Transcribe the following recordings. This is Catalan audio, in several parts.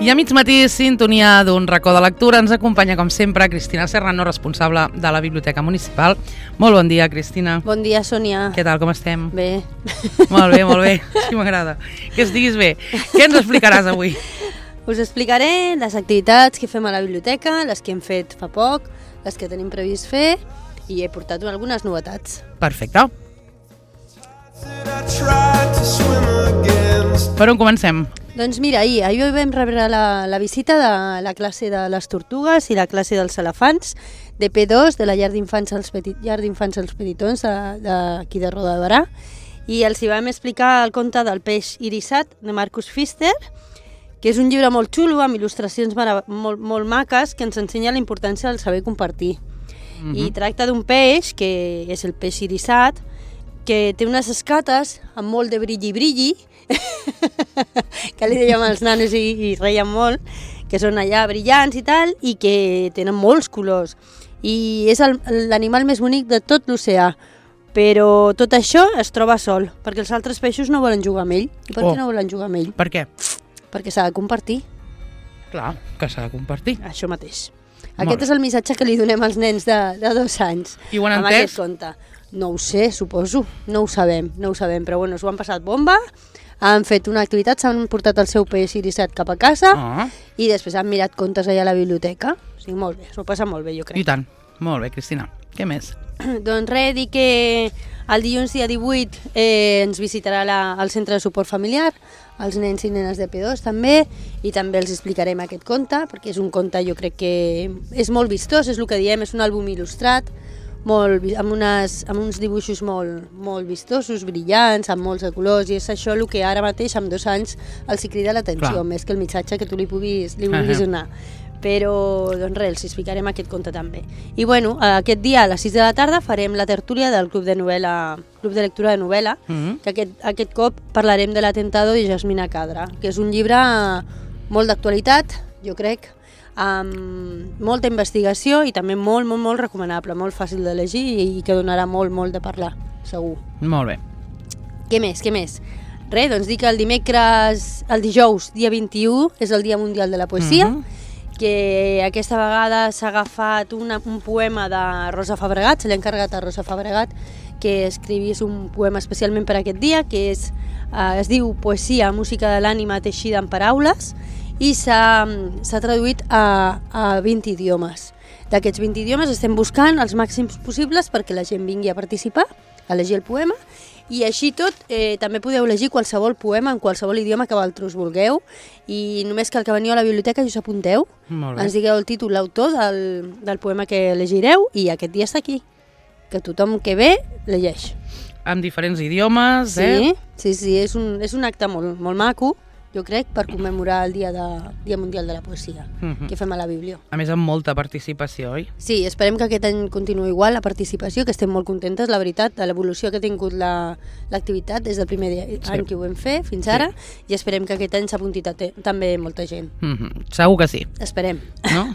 I a mig matí, sintonia d'un racó de lectura, ens acompanya, com sempre, Cristina Serrano, responsable de la Biblioteca Municipal. Molt bon dia, Cristina. Bon dia, Sònia. Què tal, com estem? Bé. Molt bé, sí m'agrada. Que estiguis bé. Què ens explicaràs avui? Us explicaré les activitats que fem a la biblioteca, les que hem fet fa poc, les que tenim previst fer, i he portat algunes novetats. Perfecte. Per on comencem? Doncs mira, ahir vam rebre la visita de la classe de les tortugues i la classe dels elefants de P2 de la llar d'infants als Petitons d'aquí de Roda de Barà, i els hi vam explicar el conte del peix irisat de Marcus Pfister, que és un llibre molt xulo amb il·lustracions molt maques que ens ensenya la importància del saber compartir. I tracta d'un peix, que és el peix irisat, que té unes escates amb molt de brilli, que li dèiem als nanos i reien molt, que són allà brillants i tal, i que tenen molts colors. I és l'animal més bonic de tot l'oceà. Però tot això es troba sol, perquè els altres peixos no volen jugar amb ell. I per què no volen jugar amb ell? Per què? Perquè s'ha de compartir. Clar, que s'ha de compartir. Això mateix. Aquest és el missatge que li donem als nens de 2 anys. I ho han amb entès? Aquest conte. No ho sé, suposo. No ho sabem, però bueno, s'ho han passat bomba, han fet una activitat, s'han portat el seu peix irisat cap a casa i després han mirat contes allà a la biblioteca. O sigui, molt bé, s'ho passa molt bé, jo crec. I tant. Molt bé, Cristina. Què més? Doncs res, dir que el dilluns dia 18 ens visitarà el centre de suport familiar, els nens i nenes de P2 també, i també els explicarem aquest conte, perquè és un conte, jo crec que és molt vistós, és el que diem, és un àlbum il·lustrat, amb uns dibuixos molt vistosos, brillants, amb molts de colors, i és això el que ara mateix, amb 2 anys, els hi crida l'atenció, més que el missatge que tu li vulguis donar. Però, doncs res, els explicarem aquest conte també. I bueno, aquest dia a les 6 de la tarda farem la tertúlia del Club de Lectura de Novel·la, que aquest cop parlarem de l'Atentado de Jasmina Khadra, que és un llibre molt d'actualitat, jo crec, amb molta investigació i també molt recomanable, molt fàcil de llegir i que donarà molt de parlar, segur. Molt bé. Què més? Res, doncs dir que el dijous, dia 21, és el Dia Mundial de la Poesia, que aquesta vegada s'ha agafat un poema de Rosa Fabregat, se l'ha encarregat a Rosa Fabregat que escrivís un poema especialment per aquest dia, que es diu Poesia, música de l'ànima teixida en paraules, i s'ha traduït a 20 idiomes. D'aquests 20 idiomes estem buscant els màxims possibles perquè la gent vingui a participar, a llegir el poema, i així tot també podeu llegir qualsevol poema en qualsevol idioma que vosaltres vulgueu, i només cal que veniu a la biblioteca i us apunteu, ens digueu el títol, l'autor del poema que llegireu, i aquest dia està aquí, que tothom que ve llegeix. Amb diferents idiomes, Sí, és un acte molt maco, jo crec, per commemorar el Dia Mundial de la Poesia, que fem a la Biblio. A més, amb molta participació, oi? Sí, esperem que aquest any continuï igual la participació, que estem molt contentes, la veritat, de l'evolució que ha tingut l'activitat des del primer any que ho vam fer fins ara, i esperem que aquest any s'apunti també molta gent. Segur que sí. Esperem. No?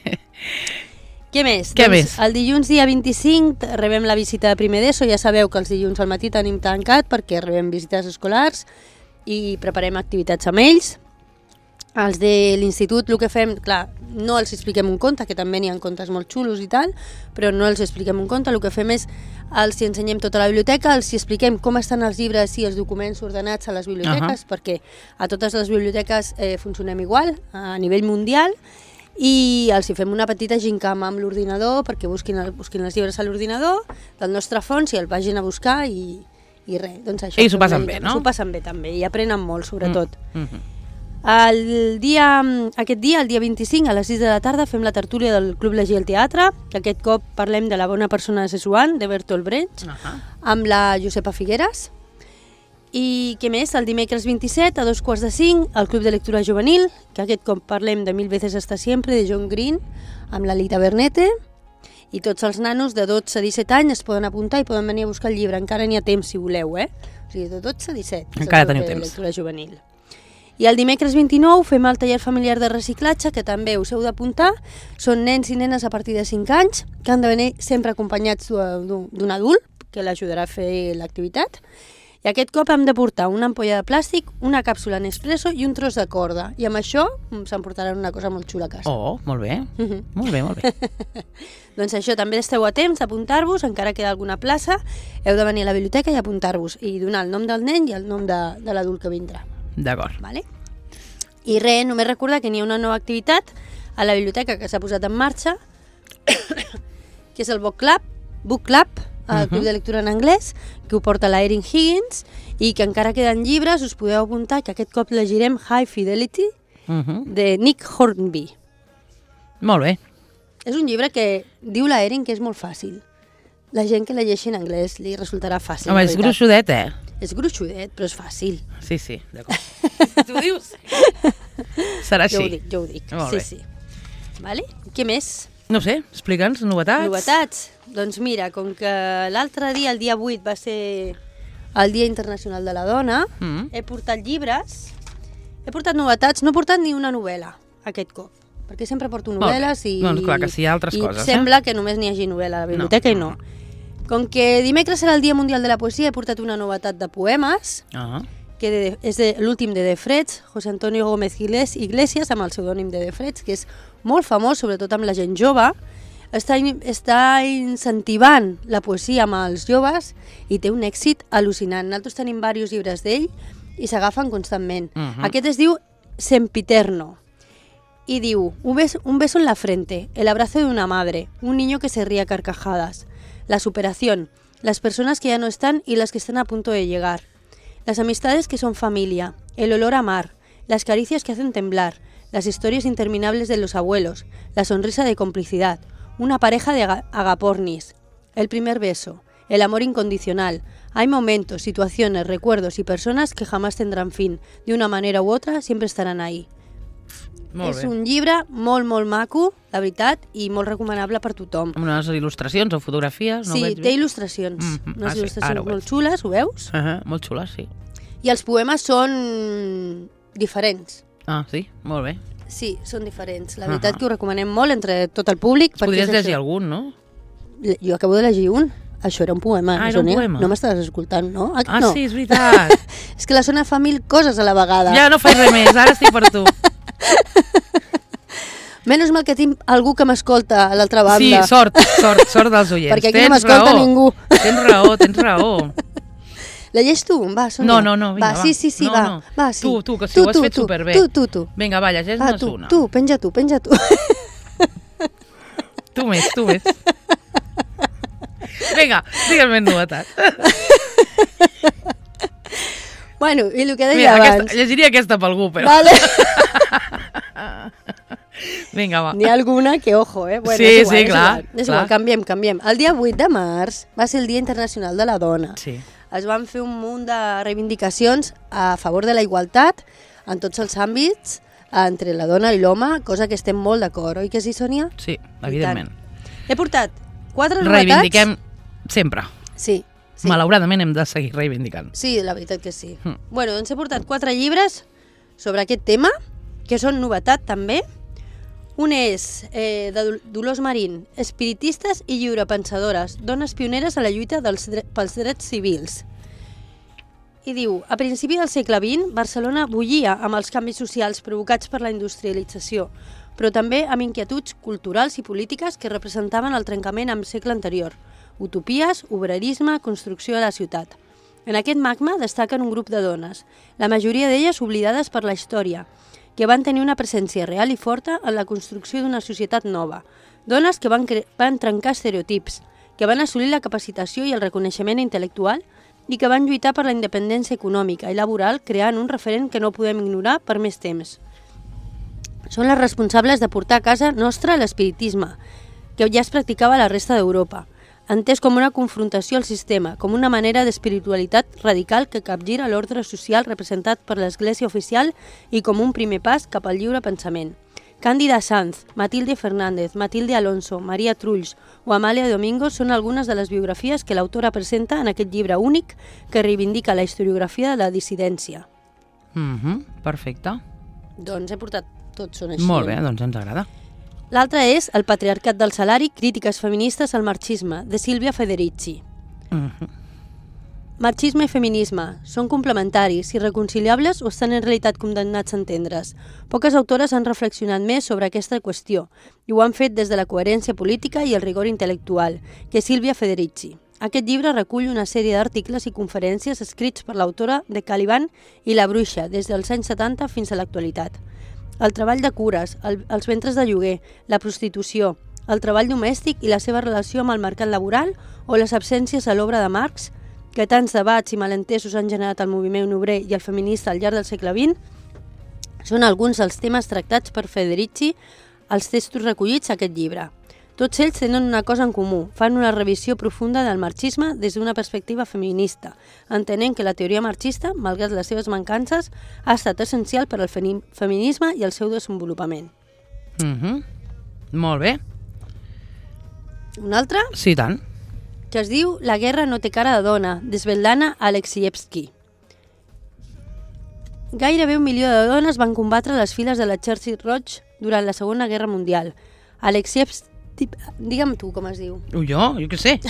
Què més? Què més? El dilluns dia 25 rebem la visita de primer d'ESO, ja sabeu que els dilluns al matí tenim tancat perquè rebem visites escolars, i preparem activitats amb ells. Els de l'institut, el que fem, clar, no els expliquem un conte, que també n'hi ha contes molt xulos i tal, però no els expliquem un conte, el que fem és els ensenyem tota la biblioteca, els expliquem com estan els llibres i els documents ordenats a les biblioteques, perquè a totes les biblioteques funcionem igual, a nivell mundial, i els fem una petita gincama amb l'ordinador, perquè busquin els llibres a l'ordinador del nostre fons i el vagin a buscar i res, doncs això. I s'ho passen bé, no? S'ho passen bé també, i aprenen molt, sobretot. Aquest dia, el dia 25, a les 6 de la tarda, fem la tertúlia del Club Llegir al Teatre, que aquest cop parlem de La bona persona de Sessuan, de Bertolt Brecht, amb la Josepa Figueras. I què més? El dimecres 27, a 4:45, al Club de Lectura Juvenil, que aquest cop parlem de Mil veces hasta siempre, de John Green, amb la Lita Bernete, i tots els nanos de 12 a 17 anys es poden apuntar i poden venir a buscar el llibre. Encara n'hi ha temps, si voleu, O sigui, de 12 a 17. Encara teniu temps. Lectura juvenil. I el dimecres 29 fem el taller familiar de reciclatge, que també us heu d'apuntar. Són nens i nenes a partir de 5 anys, que han de venir sempre acompanyats d'un adult, que l'ajudarà a fer l'activitat. I aquest cop hem de portar una ampolla de plàstic, una càpsula Nespresso i un tros de corda. I amb això s'emportaran una cosa molt xula a casa. Oh, molt bé. Molt bé, molt bé. Doncs això, també esteu a temps d'apuntar-vos, encara queda alguna plaça, heu de venir a la biblioteca i apuntar-vos i donar el nom del nen i el nom de l'adult que vindrà. D'acord. Vale? I res, només recordar que n'hi ha una nova activitat a la biblioteca que s'ha posat en marxa, que és el Book Club, el club de lectura en anglès, que ho porta la Erin Higgins, i que encara queden llibres, us podeu apuntar, que aquest cop llegirem High Fidelity, de Nick Hornby. Molt bé. És un llibre que diu la Erin que és molt fàcil. La gent que la llegeixi en anglès li resultarà fàcil. Home, és gruixudet, És gruixudet, però és fàcil. Sí, d'acord. Tu ho dius? Serà així. Jo ho dic. Molt bé. Sí. Vale? Què més? No sé, explica'ns, novetats. Doncs mira, com que l'altre dia, el dia 8, va ser el Dia Internacional de la Dona, he portat llibres, he portat novetats, no he portat ni una novel·la aquest cop, perquè sempre porto novel·les i... Doncs clar, que sí, hi ha altres coses. Sembla que només n'hi hagi novel·la a la biblioteca i no. Com que dimecres serà el Dia Mundial de la Poesia, he portat una novetat de poemes, que és l'últim de Freds, José Antonio Gómez Iglesias, amb el pseudònim de Freds, que és molt famós, sobretot amb la gent jove, està incentivant la poesia amb els joves i té un èxit al·lucinant. Nosaltres tenim diversos llibres d'ell i s'agafen constantment. Aquest es diu Sempiterno y diu: un beso en la frente, el abrazo de una madre, un niño que se ríe a carcajadas, la superación, las personas que ya no están y las que están a punto de llegar, las amistades que son familia, el olor a mar, las caricias que hacen temblar, las historias interminables de los abuelos, la sonrisa de complicidad, una pareja de agapornis, el primer beso, el amor incondicional. Hay momentos, situaciones, recuerdos y personas que jamás tendrán fin. De una manera u otra, siempre estarán ahí. És un llibre molt, molt maco, la veritat, i molt recomanable per tothom. Amb unes il·lustracions o fotografies? Sí, té il·lustracions. Unes il·lustracions molt xules, ho veus? Molt xules, sí. I els poemes són diferents. Ah, sí? Molt bé. Sí, són diferents. La veritat que ho recomanem molt entre tot el públic. Podries llegir algun, no? Jo acabo de llegir un. Això era un poema. Era un poema? No m'estaves escoltant, no? No. Sí, és veritat. És que la Sona fa 1000 coses a la vegada. Ja no faig res més, ara estic per tu. Menys mal que tinc algú que m'escolta a l'altra banda. Sí, sort dels oients. Perquè aquí no m'escolta ningú. Tens raó. La llegeix tu? Va, Sònia. No, vinga, va. Sí, va. Va, sí. Tu, que sí, ho has fet superbé. Tu. Vinga, va, llegeix-nos una. Tu, penja tu. Tu més. Vinga, digue'm més novetat. Bueno, i el que deia abans... Llegiria aquesta per algú, però... Vale. Vinga, va. N'hi ha alguna que, ojo, Bueno, sí, clar. És igual, canviem. El dia 8 de març va ser el Dia Internacional de la Dona. Sí. Es van fer un munt de reivindicacions a favor de la igualtat en tots els àmbits entre la dona i l'home, cosa que estem molt d'acord, oi que sí, Sònia? Sí, evidentment. He portat 4 novetats... Reivindiquem sempre. Sí. Malauradament hem de seguir reivindicant. Sí, la veritat que sí. Bueno, doncs he portat 4 llibres sobre aquest tema, que són novetat també. Un és de Dolors Marín, Espiritistes i lliurepensadores, dones pioneres a la lluita pels drets civils. I diu: a principi del segle XX, Barcelona bullia amb els canvis socials provocats per la industrialització, però també amb inquietuds culturals i polítiques que representaven el trencament amb el segle anterior. Utopies, obrerisme, construcció de la ciutat. En aquest magma destaquen un grup de dones, la majoria d'elles oblidades per la història, que van tenir una presència real i forta en la construcció d'una societat nova. Dones que van trencar estereotips, que van assolir la capacitació i el reconeixement intel·lectual i que van lluitar per la independència econòmica i laboral, creant un referent que no podem ignorar per més temps. Són les responsables de portar a casa nostra l'espiritisme, que ja es practicava a la resta d'Europa, entès com una confrontació al sistema, com una manera d'espiritualitat radical que capgira l'ordre social representat per l'Església oficial i com un primer pas cap al lliure pensament. Càndida Sanz, Matilde Fernández, Matilde Alonso, Maria Trulls o Amàlia Domingo són algunes de les biografies que l'autora presenta en aquest llibre únic que reivindica la historiografia de la dissidència. Perfecte. Doncs he portat tots, són així. Molt bé, doncs ens agrada. L'altre és El patriarcat del salari, crítiques feministes al marxisme, de Sílvia Federici. Marxisme i feminisme són complementaris, irreconciliables o estan en realitat condemnats a entendre's? Poques autores han reflexionat més sobre aquesta qüestió i ho han fet des de la coherència política i el rigor intel·lectual, que és Silvia Federici. Aquest llibre recull una sèrie d'articles i conferències escrits per l'autora de Caliban i La Bruixa des dels anys 70 fins a l'actualitat. El treball de cures, els ventres de lloguer, la prostitució, el treball domèstic i la seva relació amb el mercat laboral o les absències a l'obra de Marx, que tants debats i malentesos han generat el moviment obrer i el feminista al llarg del segle XX, són alguns dels temes tractats per Federici als textos recollits a aquest llibre. Tots ells tenen una cosa en comú, fan una revisió profunda del marxisme des d'una perspectiva feminista, entenent que la teoria marxista, malgrat les seves mancances, ha estat essencial per al feminisme i el seu desenvolupament. Molt bé. Un altre? Sí, tant. Que es diu La guerra no té cara de dona, de Svetlana Alexievski. Gairebé 1 milió de dones van combatre a les files de l'Exèrcit Roig durant la Segona Guerra Mundial. Alexievski, digue'm tu com es diu. Jo què sé.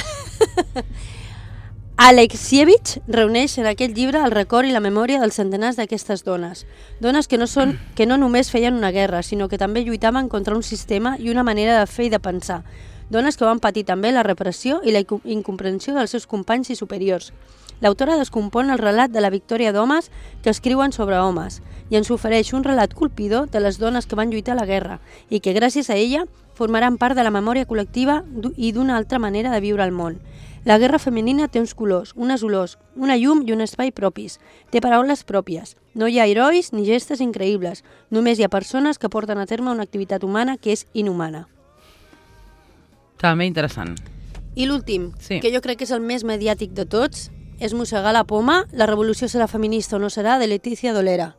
Alexievich reuneix en aquest llibre el record i la memòria dels centenars d'aquestes dones. Dones que no només feien una guerra, sinó que també lluitaven contra un sistema i una manera de fer i de pensar. Dones que van patir també la repressió i la incomprensió dels seus companys i superiors. L'autora descompon el relat de la victòria d'homes que escriuen sobre homes i ens ofereix un relat colpidor de les dones que van lluitar a la guerra i que gràcies a ella formaran part de la memòria col·lectiva i d'una altra manera de viure al món. La guerra femenina té uns colors, unes olors, una llum i un espai propis. Té paraules pròpies. No hi ha herois ni gestes increïbles. Només hi ha persones que porten a terme una activitat humana que és inhumana. També interessant. I l'últim, Sí. que jo crec que és el més mediàtic de tots, és Mossegar la poma, la revolució serà feminista o no serà, de Leticia Dolera.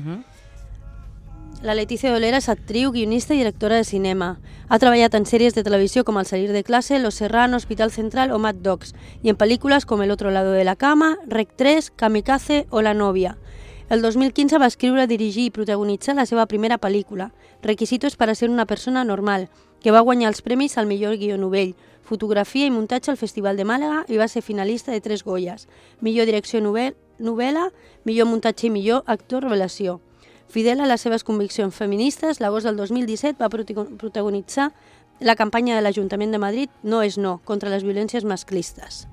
La Leticia Dolera és actriu, guionista i directora de cinema. Ha treballat en sèries de televisió com El salir de clase, Los Serrano, Hospital Central o Mad Dogs, i en pel·lícules com El otro lado de la cama, Rec 3, Kamikaze o La novia. El 2015 va escriure, dirigir i protagonitzar la seva primera pel·lícula, Requisitos para ser una persona normal, que va guanyar els premis al millor guió novell, fotografia i muntatge al Festival de Màlaga i va ser finalista de 3 Goyes, millor direcció novel·la, millor muntatge i millor actor revelació. Fidel a les seves conviccions feministes, l'agost del 2017 va protagonitzar la campanya de l'Ajuntament de Madrid No és no, contra les violències masclistes.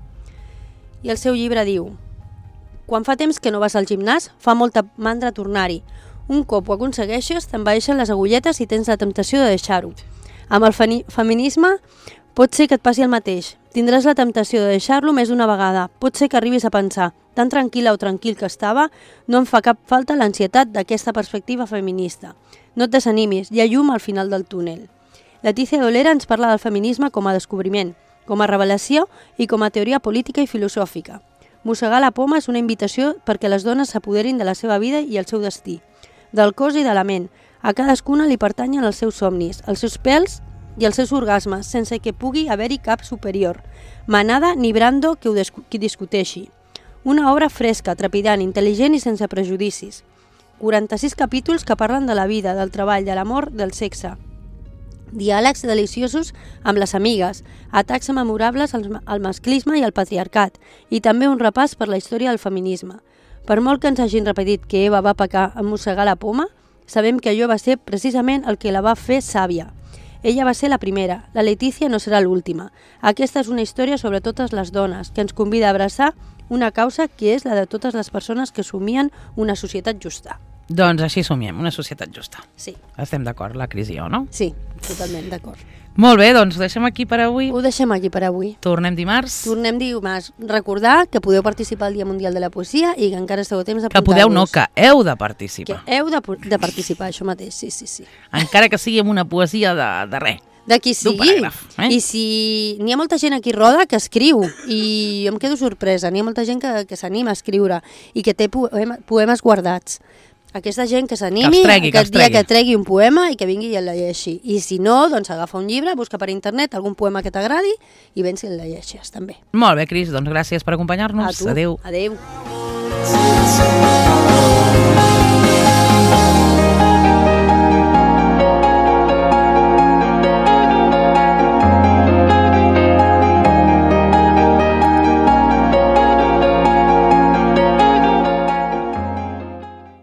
I el seu llibre diu: quan fa temps que no vas al gimnàs, fa molta mandra tornar-hi. Un cop ho aconsegueixes, t'envaeixen les agulletes i tens la temptació de deixar-ho. Amb el feminisme pot ser que et passi el mateix. Tindràs la temptació de deixar-lo més d'una vegada. Pot ser que arribis a pensar, tan tranquil·la o tranquil que estava, no em fa cap falta l'ansietat d'aquesta perspectiva feminista. No et desanimis, hi ha llum al final del túnel. Leticia Dolera ens parla del feminisme com a descobriment, com a revelació i com a teoria política i filosòfica. Mossegar la poma és una invitació perquè les dones s'apoderin de la seva vida i el seu destí, del cos i de la ment. A cadascuna li pertanyen els seus somnis, els seus pèls i els seus orgasmes, sense que pugui haver-hi cap superior, manada ni brando que discuteixi. Una obra fresca, trepidant, intel·ligent i sense prejudicis. 46 capítols que parlen de la vida, del treball, de l'amor, del sexe. Diàlegs deliciosos amb les amigues, atacs memorables al masclisme i al patriarcat, i també un repàs per la història del feminisme. Per molt que ens hagin repetit que Eva va pecar en mossegar la poma, sabem que allò va ser precisament el que la va fer sàvia. Ella va ser la primera, la Leticia no serà l'última. Aquesta és una història sobre totes les dones, que ens convida a abraçar una causa que és la de totes les persones que somien una societat justa. Doncs així somiem, una societat justa. Sí. Estem d'acord, la Cris i jo, no? Sí, totalment d'acord. Molt bé, doncs ho deixem aquí per avui. Ho deixem aquí per avui. Tornem dimarts. Tornem dimarts. Recordar que podeu participar al Dia Mundial de la Poesia i que encara esteu a temps d'apuntar-vos. Que podeu, no, que heu de participar. Que heu de participar, això mateix, sí. Encara que sigui amb una poesia de res. De qui sigui. I si n'hi ha molta gent aquí roda que escriu, i em quedo sorpresa, n'hi ha molta gent que s'anima a escriure i que té poemes guardats. Aquesta gent que s'animi, aquest dia que tregui un poema i que vingui i el llegeixi. I si no, doncs agafa un llibre, busca per internet algun poema que t'agradi i vens i el llegeixes, també. Molt bé, Cris, doncs gràcies per acompanyar-nos. A tu. Adéu. Adéu.